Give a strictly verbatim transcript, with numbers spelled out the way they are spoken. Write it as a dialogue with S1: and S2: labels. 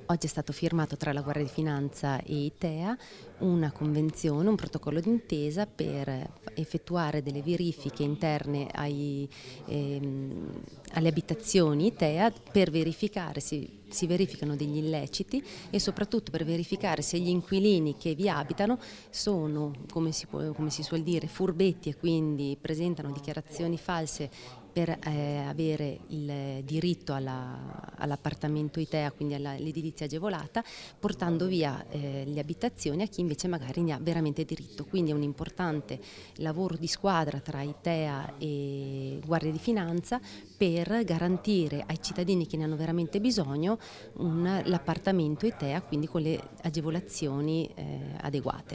S1: Oggi è stato firmato tra la Guardia di Finanza e ITEA una convenzione, un protocollo d'intesa per effettuare delle verifiche interne ai, ehm, alle abitazioni ITEA per verificare se si verificano degli illeciti e soprattutto per verificare se gli inquilini che vi abitano sono, come si, può, come si suol dire, furbetti e quindi presentano dichiarazioni false per eh, avere il diritto alla, all'appartamento ITEA, quindi all'edilizia agevolata, portando via eh, le abitazioni a chi invece magari ne ha veramente diritto. Quindi è un importante lavoro di squadra tra ITEA e Guardia di Finanza per garantire ai cittadini che ne hanno veramente bisogno un, l'appartamento ITEA, quindi con le agevolazioni eh, adeguate.